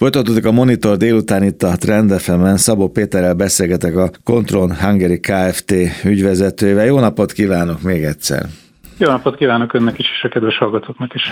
Folytatódik a Monitor délután itt a Trend FM-en. Szabó Péterrel beszélgetek, a Kontron Hungary Kft. Ügyvezetőjével. Jó napot kívánok még egyszer! Jó napot kívánok önnek is, és a kedves hallgatóknak is.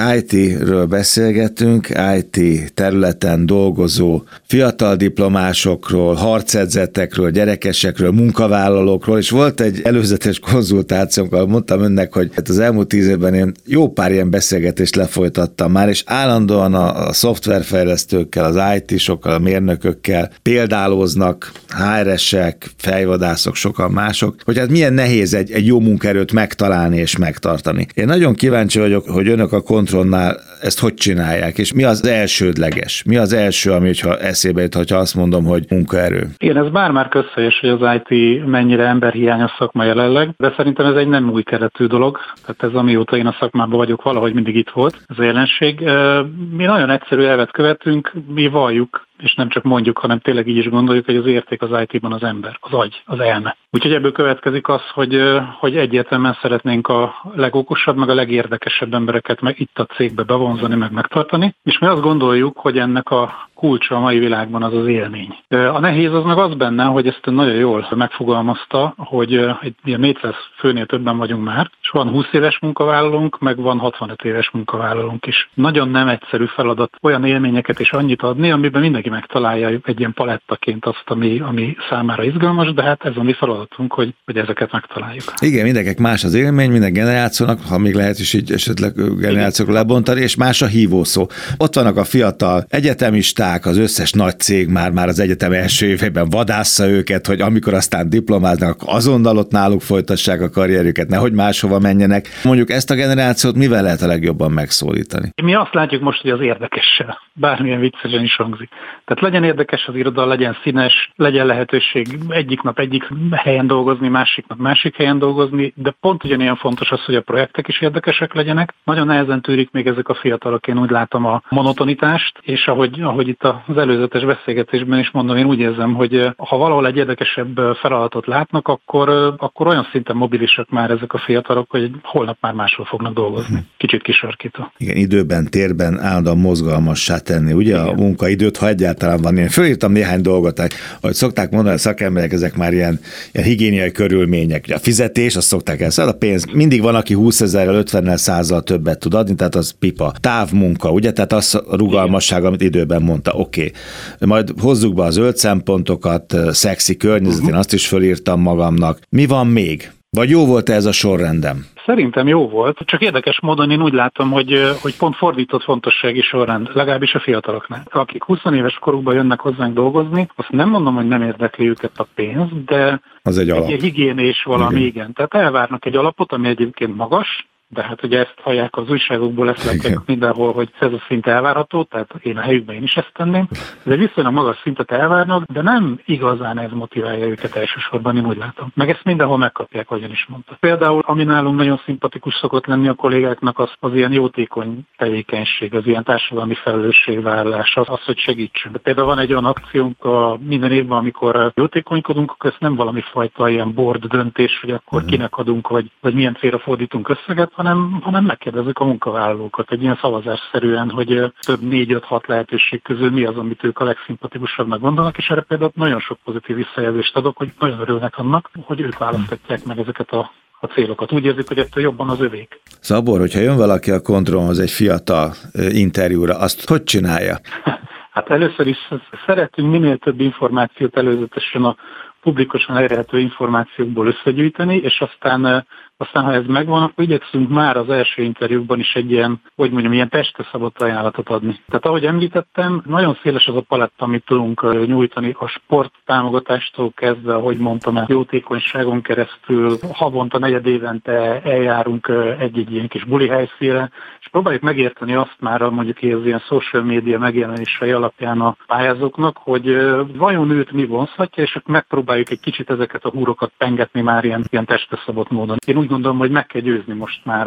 IT-ről beszélgetünk, IT területen dolgozó fiatal diplomásokról, harcedzettekről, gyerekesekről, munkavállalókról, és volt egy előzetes konzultációnk, ahol mondtam önnek, hogy az elmúlt 10 évben én jó pár ilyen beszélgetést lefolytattam már, és állandóan a szoftverfejlesztőkkel, az IT-sokkal, a mérnökökkel példálóznak, HR-esek, fejvadászok, sokan mások, hogy hát milyen nehéz egy jó munkaerőt megtalálni és megtartani. Én nagyon kíváncsi vagyok, hogy önök a Kontronnál ezt hogy csinálják, és mi az elsődleges? Mi az első, ami hogyha eszébe jut, hogyha azt mondom, hogy munkaerő? Igen, ez bár közhelyes, hogy az IT mennyire emberhiányos szakma jelenleg, de szerintem ez egy nem új keletű dolog. Tehát ez amióta én a szakmában vagyok, valahogy mindig itt volt ez a jelenség. Mi nagyon egyszerű elvet követünk, mi valljuk, és nem csak mondjuk, hanem tényleg így is gondoljuk, hogy az érték az IT-ban az ember, az agy, az elme. Úgyhogy ebből következik az, hogy egyértelműen szeretnénk a legokosabb, meg a legérdekesebb embereket meg itt a cégbe bevonzani, meg megtartani, és mi azt gondoljuk, hogy ennek a kulcsa a mai világban az az élmény. A nehéz az meg az benne, hogy ezt nagyon jól megfogalmazta, hogy egy 400 főnél többen vagyunk már, és van 20 éves munkavállalónk, meg van 65 éves munkavállalónk is. Nagyon nem egyszerű feladat olyan élményeket és annyit adni, amiben mindenki megtalálja egy ilyen palettaként azt, ami számára izgalmas, de hát ez a mi feladatunk, hogy ezeket megtaláljuk. Igen, mindenkinek más az élmény, minden generációnak, ha még lehet is így esetleg generációkra lebontani, és más a hívószó. Ott vannak a fiatal egyetemisták, az összes nagy cég már az egyetem első évében vadásza őket, hogy amikor aztán diplomáznak, azonnal ott náluk folytassák a karrierüket, nehogy máshova menjenek. Mondjuk ezt a generációt mivel lehet a legjobban megszólítani? Mi azt látjuk most, hogy az érdekessel, bármilyen viccesen is hangzik. Tehát legyen érdekes az iroda, legyen színes, legyen lehetőség egyik nap egyik helyen dolgozni, másik nap másik helyen dolgozni, de pont ugyanilyen fontos az, hogy a projektek is érdekesek legyenek. Nagyon nehezen tűrik még ezek a fiatalok, én úgy látom a monotonitást, és ahogy itt az előzetes beszélgetésben is mondom, én úgy érzem, hogy ha valahol egy érdekesebb feladatot látnak, akkor olyan szinten mobilisak már ezek a fiatalok, hogy holnap már máshol fognak dolgozni. Kicsit kisarkító. Igen, időben, térben állandóan mozgalmassá tenni, ugye? Igen. A munkaidőt, ha egyáltalán van. Én fölírtam néhány dolgot, ahogy szokták mondani a szakemberek, ezek már ilyen higiéniai körülmények. Ugye a fizetés, azt szokták el, a pénz. Mindig van, aki 20 000-rel, 50-nel, 100-zal többet tud adni, tehát az pipa. Távmunka, ugye? Tehát az a rugalmasság, amit időben mondta. Oké. Majd hozzuk be a zöld szempontokat, szexi környezet, én azt is fölírtam magamnak. Mi van még? Vagy jó volt ez a sorrendem? Szerintem jó volt, csak érdekes módon én úgy látom, hogy pont fordított fontossági sorrend, legalábbis a fiataloknál. Akik 20 éves korukban jönnek hozzánk dolgozni, azt nem mondom, hogy nem érdekli őket a pénz, de az egy alap. Egy higiénés valami, igen. Tehát elvárnak egy alapot, ami egyébként magas, de hát ugye ezt hallják az újságokból, ezt látják mindenhol, hogy ez a szint elvárható, tehát én a helyükben én is ezt tenném. Ez egy viszonylag magas szintet elvárnak, de nem igazán ez motiválja őket elsősorban, én úgy látom. Meg ezt mindenhol megkapják, ahogyan is mondta. Például, ami nálunk nagyon szimpatikus szokott lenni a kollégáknak, az ilyen jótékony tevékenység, az ilyen társadalmi felelősségvállalás, az, hogy segítsünk. De például van egy olyan akciónk minden évben, amikor jótékonykodunk, akkor ez nem valami fajta ilyen board döntés, hogy akkor kinek adunk, vagy milyen célra fordítunk összeget, hanem megkérdezzük a munkavállalókat egy ilyen szavazásszerűen, hogy több 4-5-6 lehetőség közül mi az, amit ők a legszimpatikusabbnak gondolnak, és erre például nagyon sok pozitív visszajelzést adok, hogy nagyon örülnek annak, hogy ők választatják meg ezeket a célokat. Úgy érzik, hogy ettől jobban az övék. Szabor, hogyha jön valaki a Kontronhoz egy fiatal interjúra, azt hogy csinálja? Hát először is szeretünk minél több információt előzetesen a publikusan elérhető információkból összegyűjteni, és aztán ha ez megvan, akkor igyekszünk már az első interjúkban is egy ilyen, ilyen testre szabott ajánlatot adni. Tehát ahogy említettem, nagyon széles az a paletta, amit tudunk nyújtani a sport támogatástól kezdve, ahogy mondtam, a jótékonyságon keresztül, havonta, negyedévente eljárunk egy ilyen kis buli helyszínre, és próbáljuk megérteni azt már mondjuk az ilyen social media megjelenései alapján a pályázóknak, hogy vajon őt mi vonzhatja, és megpróbáljuk egy kicsit ezeket a húrokat pengetni már ilyen testre szabott módon. Én úgy gondolom, hogy meg kell győzni most már a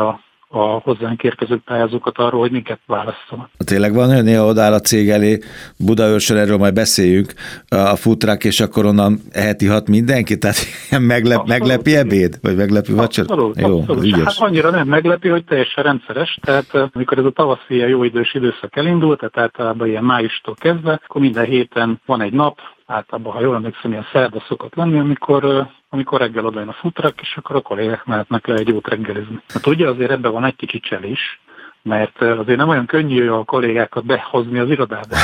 a hozzánk érkező pályázókat arról, hogy minket választanak. Tényleg van olyan, néha odáll a cég elé, Budaörsön, erről majd beszéljünk, a foodtruck, és akkor onnan ehetihat mindenki? Tehát meglepi ebéd? Vagy meglepi vacsora? Abszolút. Hát annyira nem meglepi, hogy teljesen rendszeres. Tehát amikor ez a tavaszi jó idős időszak elindult, tehát általában ilyen májustól kezdve, akkor minden héten van egy nap, általában, ha jól emlékszem, ilyen szerda szokott lenni, amikor reggel odajön a foodtruck, és akkor a kollégák mehetnek le egy jót reggelizni. Hát ugye azért ebben van egy kicsit cselés, mert azért nem olyan könnyű a kollégákat behozni az irodába.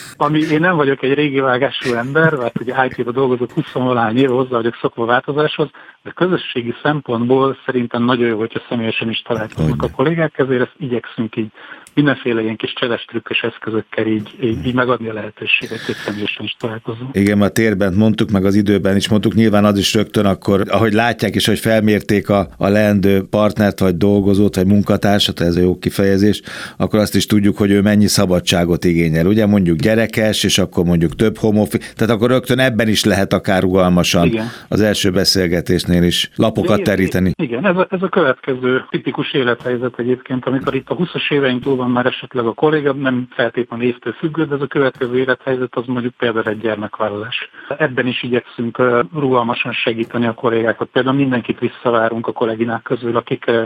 Én nem vagyok egy régi vágású ember, mert ugye IT-ba dolgozok 20-valány éve, hozzá vagyok szokva változáshoz, de közösségi szempontból szerintem nagyon jó, hogyha személyesen is találkoznak a kollégák, ezért ezt igyekszünk így mindenféle ilyen kis cseles trükkös eszközökkel így megadni a lehetőséget, hogy személyesen is találkozunk. Igen, a térben mondtuk, meg az időben is mondtuk, nyilván az is rögtön akkor, ahogy látják is, hogy felmérték a leendő partnert, vagy dolgozót, vagy munkatársat, ez a jó kifejezés, akkor azt is tudjuk, hogy ő mennyi szabadságot igényel. Ugye mondjuk gyerekes, és akkor mondjuk több home office, tehát akkor rögtön ebben is lehet akár rugalmasan az első beszélgetésnél is lapokat teríteni. Igen, ez a következő tipikus élethelyzet egyébként, amikor itt a 20-as éveink túl van már esetleg a kolléga, nem feltétlenül évtől függő, de ez a következő élethelyzet az mondjuk például egy gyermekvállalás. Ebben is igyekszünk rugalmasan segíteni a kollégákat. Például mindenkit visszavárunk a kolléginák közül,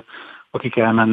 akik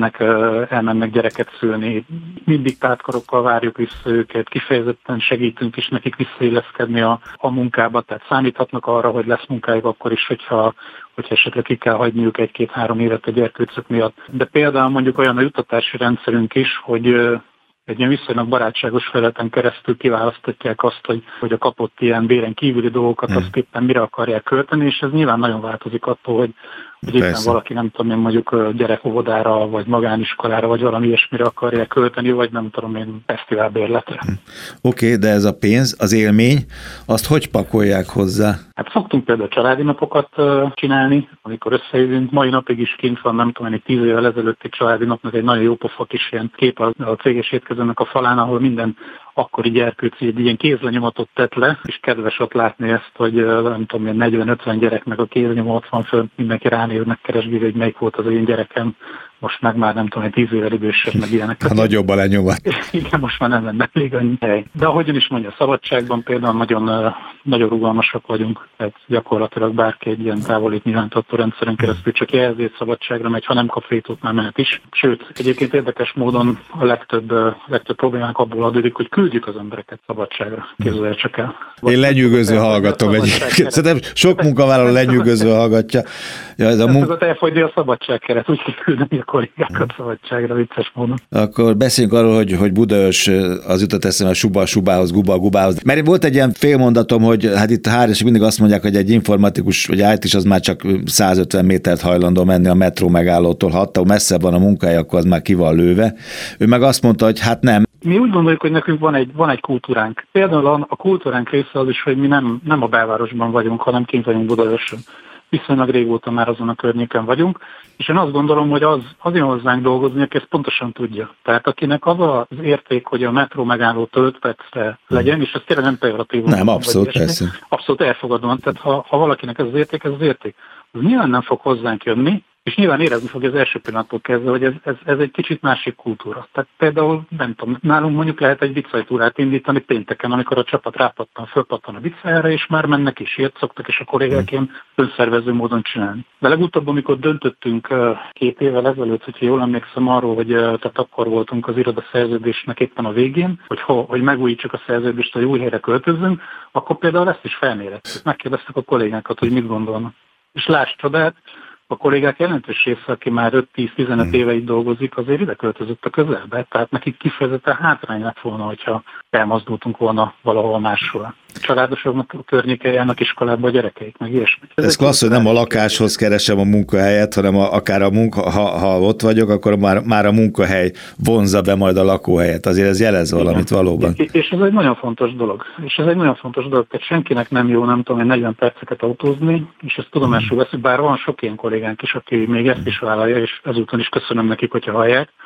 elmennek gyereket szülni. Mindig tártkarokkal várjuk vissza őket, kifejezetten segítünk is nekik visszailleszkedni a munkába, tehát számíthatnak arra, hogy lesz munkájuk akkor is, hogyha esetleg ki kell hagyniuk 1-2-3 évet a gyerkőcök miatt. De például mondjuk olyan a juttatási rendszerünk is, hogy egy ilyen viszonylag barátságos felületen keresztül kiválasztatják azt, hogy a kapott ilyen béren kívüli dolgokat azt éppen mire akarják költeni, és ez nyilván nagyon változik attól, hogy éppen valaki, nem tudom én, mondjuk gyerekóvodára, vagy magániskolára, vagy valami ilyesmire akarják költeni, vagy nem tudom én, fesztiválbérletre. Oké, de ez a pénz, az élmény, azt hogy pakolják hozzá? Hát szoktunk például családi napokat csinálni, amikor összejövünk. Mai napig is kint van, nem tudom én, 10 évvel ezelőtti családi napnak egy nagyon jó pofa kis ilyen kép a céges étkezőnek a falán, ahol minden akkori gyerkőci egy ilyen kézlenyomatot tett le, és kedves ott látni ezt, hogy nem tudom, ilyen 40-50 gyereknek a kéznyomot van föl, mindenki ránéz, megkeresgél, hogy melyik volt az én gyerekem, most meg már nem tudom, 10 évvel idősebb, meg ilyenek. A nagyobb a lenyomat. Igen, most már nem lenne elég annyi hely. De ahogyan is mondja, szabadságban például nagyon rugalmasak vagyunk, tehát gyakorlatilag bárki egy ilyen távolít nyilvántartó rendszeren keresztül csak jelzést szabadságra megy, ha nem kap vétót, már mehet is. Sőt, egyébként érdekes módon a legtöbb problémánk abból adódik, hogy küldjük az embereket szabadságra. Képzelj csak el. Én lenyűgöző hallgatom egyébként. Szerintem sok munkavállaló lenyűgöző hallgatja. Ja, ez elfogyni a szabadságkeret, úgy kell küldeni a kollégákat szabadságra, vicces módon. Akkor beszéljünk arról, hogy Budaörs az jutott eszembe a subához, gubához. Mert volt egy ilyen félmondatom, hogy hát itt hármasok mindig azt mondják, hogy egy informatikus, vagy IT is az már csak 150 métert hajlandó menni a metró megállótól, ha attól messzebb van a munkahely, akkor az már ki van lőve. Ő meg azt mondta, hogy hát nem. Mi úgy gondoljuk, hogy nekünk van egy kultúránk. Például a kultúránk része az is, hogy mi nem a belvárosban vagyunk, hanem kint vagyunk Budaörsön. Viszonylag régóta már azon a környéken vagyunk, és én azt gondolom, hogy az jön hozzánk dolgozni, aki ezt pontosan tudja. Tehát akinek az az érték, hogy a metró megállótól 5 percre legyen, és ez tényleg nem pejoratív. Nem, abszolút, persze. Abszolút elfogadóan. Tehát ha valakinek ez az érték, az nyilván nem fog hozzánk jönni, és nyilván érezni fogja az első pillanattól kezdve, hogy ez egy kicsit másik kultúra. Tehát például, nem tudom, nálunk mondjuk lehet egy viccajtúrát indítani pénteken, amikor a csapat fölpattan a viccajára, és már mennek is, ilyet szoktak, és a kollégák ilyen önszervező módon csinálni. De legutóbb, amikor döntöttünk 2 évvel ezelőtt, hogyha jól emlékszem arról, hogy tehát akkor voltunk az irodaszerződésnek éppen a végén, hogy megújítsuk a szerződést, hogy új helyre költözzünk, akkor például ezt is felmérettük. Megkérdeztük a kollégákat, hogy mit gondolnak. És láss csodát, a kollégák jelentős része, aki már 5-10-15 éve itt dolgozik, azért ide költözött a közelbe, tehát nekik kifejezetten hátrány lett volna, hogyha elmozdultunk volna valahol máshol. Családosoknak a környéken járnak iskolába a gyerekeik, meg ilyesmi. Ez klassz, hogy nem a lakáshoz keresem a munkahelyet, hanem akár ha ott vagyok, akkor már a munkahely vonzza be majd a lakóhelyet. Azért ez jelez valamit valóban. És ez egy nagyon fontos dolog. Tehát senkinek nem jó, nem tudom, 40 perceket autózni, és ezt tudomásul veszük, bár van sok ilyen kollégánk is, aki még ezt is vállalja, és ezúton is köszönöm nekik, hogyha hallják.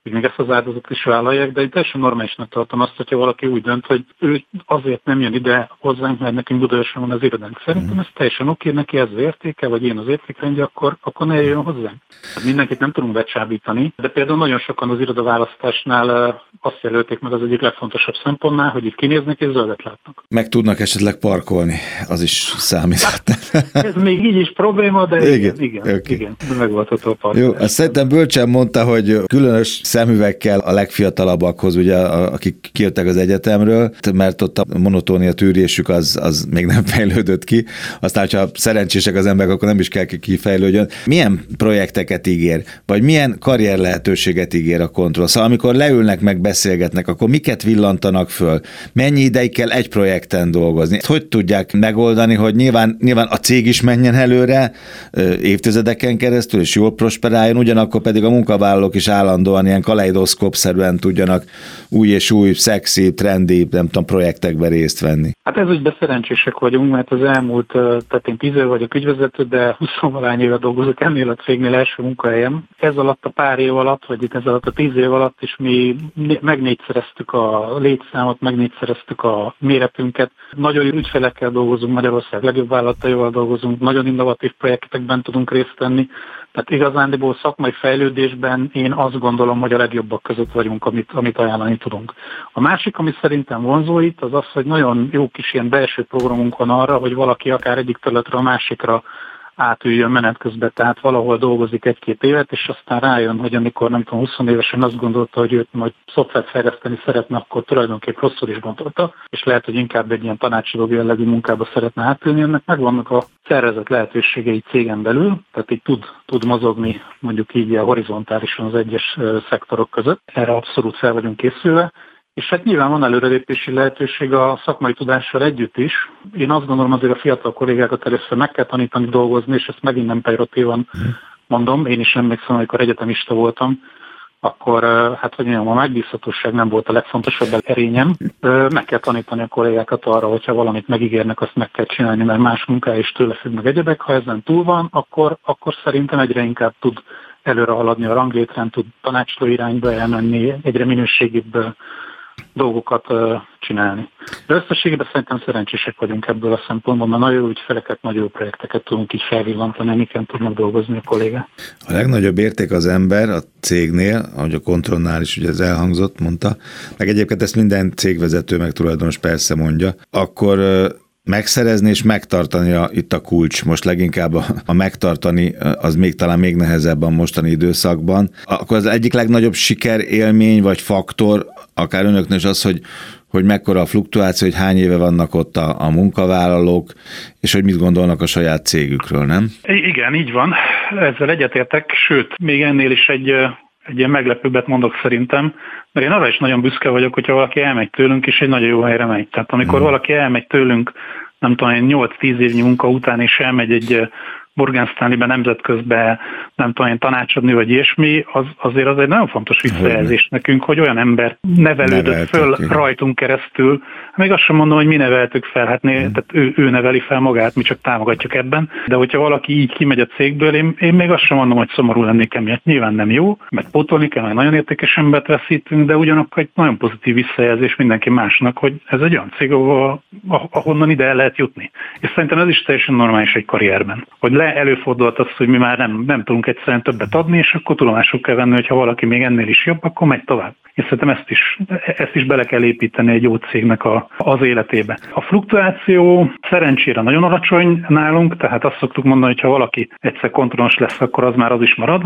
hogy még ezt az áldozatot is vállalják, de én teljesen normálisnak tartom azt, hogyha valaki úgy dönt, hogy ő azért nem jön ide hozzánk, mert nekünk Budaörsön van az irodánk. Szerintem ez teljesen oké, neki ez az értéke, vagy én az értékrendje, akkor ne jöjjön hozzánk. Mindenkit nem tudunk becsábítani, de például nagyon sokan az irodaválasztásnál azt jelölték meg az egyik legfontosabb szempontnál, hogy itt kinéznek és zöldet látnak. Meg tudnak esetleg parkolni, az is számít. Ez még így is probléma, de igen, megoldható a parkolás. Jó, azt szerintem bölcsen mondta, hogy különös szemüvegkel a legfiatalabbakhoz, ugye, akik kijöttek az egyetemről, mert ott a monotónia tűrésük az még nem fejlődött ki. Aztán, ha szerencsések az emberek, akkor nem is kell kifejlődjön. Milyen projekteket ígér, vagy milyen karrier lehetőséget ígér a Control? Szóval amikor leülnek, meg beszélgetnek, akkor miket villantanak föl? Mennyi ideig kell egy projekten dolgozni? Hogy tudják megoldani, hogy nyilván a cég is menjen előre évtizedeken keresztül, és jól prosperáljon, ugyanakkor pedig a munkavállalók is állandóan ilyen kaleidoszkópszerűen tudjanak új és új, szexi, trendi, nem tudom, projektekben részt venni. Hát ez ügyben szerencsések vagyunk, mert az elmúlt, tehát én 10 év vagyok ügyvezető, de 20-valány éve dolgozok ennél a cégnél első munkahelyem. Ez alatt a pár év alatt, vagy itt ez alatt a 10 év alatt is mi megnégyszereztük a létszámot, megnégyszereztük a méretünket. Nagyon jó ügyfelekkel dolgozunk, Magyarország legjobb vállalataival dolgozunk, nagyon innovatív projektekben tudunk részt venni. Tehát igazándiból szakmai fejlődésben én azt gondolom, hogy a legjobbak között vagyunk, amit ajánlani tudunk. A másik, ami szerintem vonzó itt, az az, hogy nagyon jó kis ilyen belső programunk van arra, hogy valaki akár egyik területről a másikra átüljön menet közben, tehát valahol dolgozik 1-2 évet, és aztán rájön, hogy amikor nem tudom, 20 évesen azt gondolta, hogy őt majd szoftvert fejleszteni szeretne, akkor tulajdonképp rosszul is gondolta, és lehet, hogy inkább egy ilyen tanácsadó jellegű munkába szeretne átülni, ennek megvannak a szervezet lehetőségei cégen belül, tehát így tud mozogni mondjuk így a horizontálisan az egyes szektorok között. Erre abszolút fel vagyunk készülve. És hát nyilván van előrelépési lehetőség a szakmai tudással együtt is. Én azt gondolom, azért a fiatal kollégákat először meg kell tanítani dolgozni, és ezt megint nem pejoratívan mondom. Én is emlékszem, amikor egyetemista voltam, akkor hát hogy mondjam, a megbízhatóság nem volt a legfontosabb erényem. Meg kell tanítani a kollégákat arra, hogyha valamit megígérnek, azt meg kell csinálni, mert más munkája is tőle függ meg egyebek. Ha ezen túl van, akkor szerintem egyre inkább tud előre haladni a ranglétrán, tud tanácsadó irányba elmenni, egyre minőségibb dolgokat csinálni. De összességében szerintem szerencsések vagyunk ebből a szempontból, mert nagyon jó ügyfeleket, nagyon jó projekteket tudunk így felvillantani, amiken tudnak dolgozni a kollégák. A legnagyobb érték az ember a cégnél, ahogy a Controlnál is ugye ez elhangzott, mondta, meg egyébként ezt minden cégvezető, meg tulajdonos persze mondja, akkor megszerezni és megtartani itt a kulcs. Most leginkább a megtartani az talán még nehezebb a mostani időszakban. Akkor az egyik legnagyobb sikerélmény vagy faktor, akár önöknél is az, hogy mekkora a fluktuáció, hogy hány éve vannak ott a munkavállalók, és hogy mit gondolnak a saját cégükről, nem? Igen, így van. Ezzel egyetértek, sőt, még ennél is egy ilyen meglepőbbet mondok szerintem, mert én arra is nagyon büszke vagyok, hogyha valaki elmegy tőlünk, és egy nagyon jó helyre megy. Tehát amikor valaki elmegy tőlünk, nem tudom, 8-10 évnyi munka után, és elmegy egy Morgan Stanley-be nemzetközbe, nem tudom én tanácsadni, vagy ilyesmi, azért az egy nagyon fontos visszajelzés nekünk, hogy olyan ember nevelődött föl rajtunk keresztül. Még azt sem mondom, hogy mi neveltük fel, hát tehát ő neveli fel magát, mi csak támogatjuk ebben, de hogyha valaki így kimegy a cégből, én még azt sem mondom, hogy szomorú lennék emiatt. Nyilván nem jó, mert pótolni kell, meg nagyon értékes embert veszítünk, de ugyanakkor egy nagyon pozitív visszajelzés mindenki másnak, hogy ez egy olyan cég, ahonnan ide el lehet jutni. És szerintem ez is teljesen normális egy karrierben, hogy előfordult az, hogy mi már nem tudunk egyszerűen többet adni, és akkor tudomásul kell venni, hogy ha valaki még ennél is jobb, akkor megy tovább. És szerintem ezt is bele kell építeni egy jó cégnek az életébe. A fluktuáció szerencsére nagyon alacsony nálunk, tehát azt szoktuk mondani, hogy ha valaki egyszer kontrollos lesz, akkor az is marad.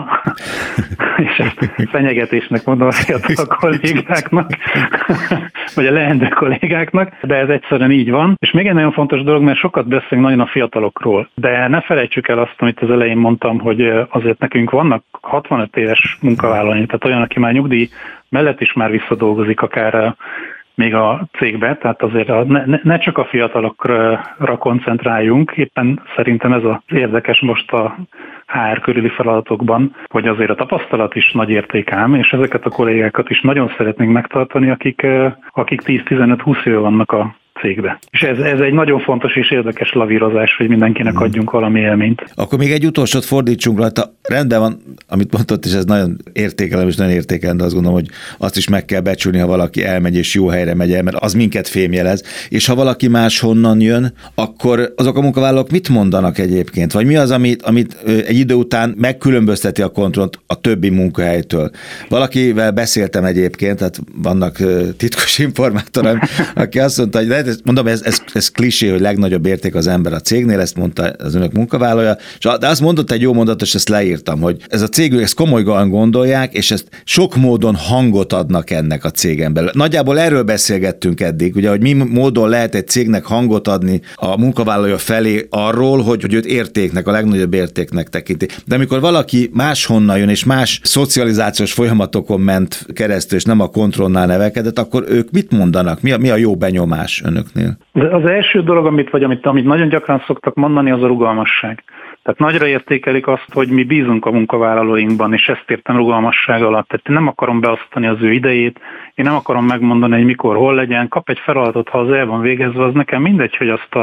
És ezt fenyegetésnek mondom a fiatal kollégáknak, vagy a leendő kollégáknak, de ez egyszerűen így van. És még egy nagyon fontos dolog, mert sokat beszélünk nagyon a fiatalokról, de ne felejtsük el azt, amit az elején mondtam, hogy azért nekünk vannak 65 éves munkavállalóink, tehát olyan, aki már nyugdíj mellett is már visszadolgozik akár még a cégbe, tehát azért ne csak a fiatalokra koncentráljunk, éppen szerintem ez az érdekes most a HR körüli feladatokban, hogy azért a tapasztalat is nagy érték ám, és ezeket a kollégákat is nagyon szeretnénk megtartani, akik 10-15-20 éve vannak a cégbe. És ez egy nagyon fontos és érdekes lavírozás, hogy mindenkinek adjunk valami élményt. Akkor még egy utolsót fordítsunk rajta. Rendben van, amit mondott, és ez nagyon értékelem, és nagyon értékelem, de azt gondolom, hogy azt is meg kell becsülni, ha valaki elmegy és jó helyre megy el, mert az minket fémjelez. És ha valaki máshonnan jön, akkor azok a munkavállalók mit mondanak egyébként? Vagy mi az, amit egy idő után megkülönbözteti a kontrollt a többi munkahelytől? Valakivel beszéltem egyébként, tehát vannak titkos informátoraim, aki azt mondta, hogy mondom, ez klisé, hogy legnagyobb érték az ember a cégnél, ezt mondta az önök munkavállalója, de azt mondott egy jó mondatot, és ezt leírtam, hogy ez a cég, ezt komolyan gondolják, és ezt sok módon hangot adnak ennek a cégen belül. Nagyjából erről beszélgettünk eddig, ugye, hogy mi módon lehet egy cégnek hangot adni a munkavállalója felé arról, hogy őt értéknek, a legnagyobb értéknek tekinti. De amikor valaki máshonnan jön, és más szocializációs folyamatokon ment keresztül, és nem a kontrollnál nevelkedett, akkor ők mit mondanak? Mi a jó benyomás önöknél? Az első dolog, amit nagyon gyakran szoktak mondani, az a rugalmasság. Tehát nagyra értékelik azt, hogy mi bízunk a munkavállalóinkban, és ezt értem rugalmasság alatt. Tehát én nem akarom beosztani az ő idejét, én nem akarom megmondani, hogy mikor, hol legyen, kap egy feladatot, ha az el van végezve, az nekem mindegy, hogy azt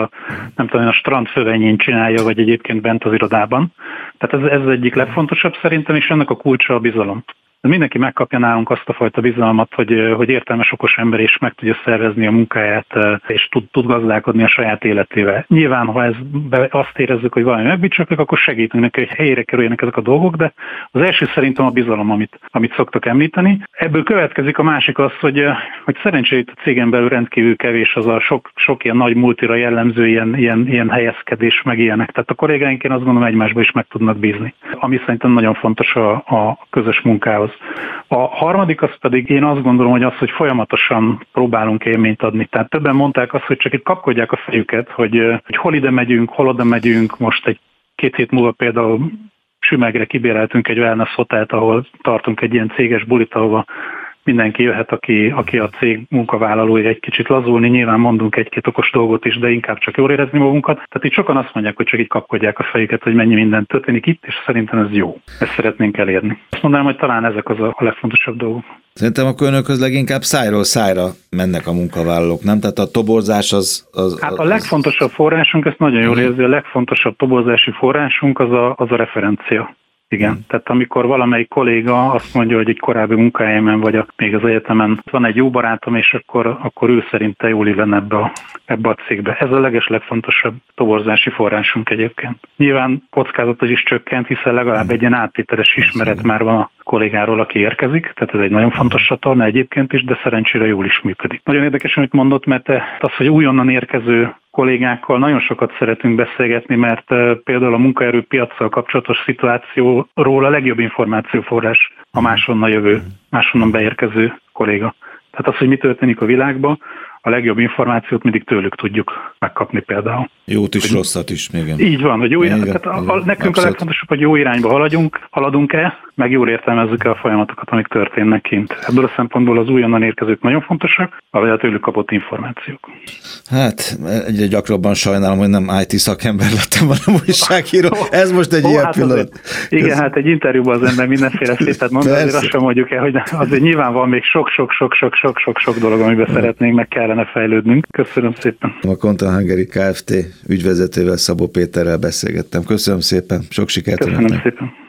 a strandfövenyén csinálja, vagy egyébként bent az irodában. Tehát ez az egyik legfontosabb szerintem, és ennek a kulcsa a bizalom. Mindenki megkapja nálunk azt a fajta bizalmat, hogy értelmes, okos ember is meg tudja szervezni a munkáját, és tud gazdálkodni a saját életével. Nyilván, ha azt érezzük, hogy valami megbicsaklik, akkor segítünk neki, hogy helyére kerüljenek ezek a dolgok, de az első szerintem a bizalom, amit szoktak említeni. Ebből következik a másik az, hogy szerencsét a cégen belül rendkívül kevés az a sok ilyen nagy multira jellemző ilyen helyezkedés, meg ilyenek. Tehát a kollégáink, én azt gondolom, egymásba is meg tudnak bízni. Ami szerintem nagyon fontos a közös munkához. A harmadik az pedig én azt gondolom, hogy folyamatosan próbálunk élményt adni. Tehát többen mondták azt, hogy csak itt kapkodják a fejüket, hogy hol ide megyünk, hol oda megyünk. Most egy 2 hét múlva például Sümegre kibéreltünk egy wellness hotelt, ahol tartunk egy ilyen céges bulit, ahova mindenki jöhet, aki a cég munkavállalója, egy kicsit lazulni, nyilván mondunk egy-két okos dolgot is, de inkább csak jól érezni magunkat. Tehát itt sokan azt mondják, hogy csak így kapkodják a fejüket, hogy mennyi minden történik itt, és szerintem ez jó. Ezt szeretnénk elérni. Azt mondanám, hogy talán ezek az a legfontosabb dolgok. Szerintem akkor önökhöz leginkább szájról szájra mennek a munkavállalók, nem? Tehát a toborzás az... Hát a legfontosabb forrásunk, ezt nagyon jól érzi, a legfontosabb toborzási forrásunk az a referencia. Igen, tehát amikor valamelyik kolléga azt mondja, hogy egy korábbi munkahelyemen vagy még az egyetemen van egy jó barátom, és akkor ő szerinte jól illene ebbe a cégbe. Ez a legfontosabb toborzási forrásunk egyébként. Nyilván kockázatot is csökkent, hiszen legalább egy ilyen áttételes ismeret már van a kollégáról, aki érkezik, tehát ez egy nagyon fontos csatorna egyébként is, de szerencsére jól is működik. Nagyon érdekes, amit mondott, mert az, hogy újonnan érkező kollégákkal nagyon sokat szeretünk beszélgetni, mert például a munkaerőpiacsal kapcsolatos szituációról a legjobb információforrás a máshonnan beérkező kolléga. Tehát az, hogy mi történik a világban, a legjobb információt mindig tőlük tudjuk megkapni például. Jót is, rosszat is. Igen. Így van, hogy nekünk a legfontosabb, hogy jó irányba haladunk-e, meg jól értelmezzük-e a folyamatokat, amik történnek kint. Ebből a szempontból az újonnan érkezők nagyon fontosak, vagy a tőlük kapott információk. Hát egyre gyakrabban sajnálom, hogy nem IT szakember lettem, hanem újságíró. Ez most egy ilyen pillanat. Igen, hát egy interjúban az ember mindenféle szépet mond, azért azt sem mondjuk el, hogy azért nyilván van még sok dolog, amiben szeretnénk, meg kellene fejlődnünk. Köszönöm szépen. A Content Hungary Kft. Ügyvezetővel, Szabó Péterrel beszélgettem. Köszönöm szépen, sok sikert. Köszönöm szépen.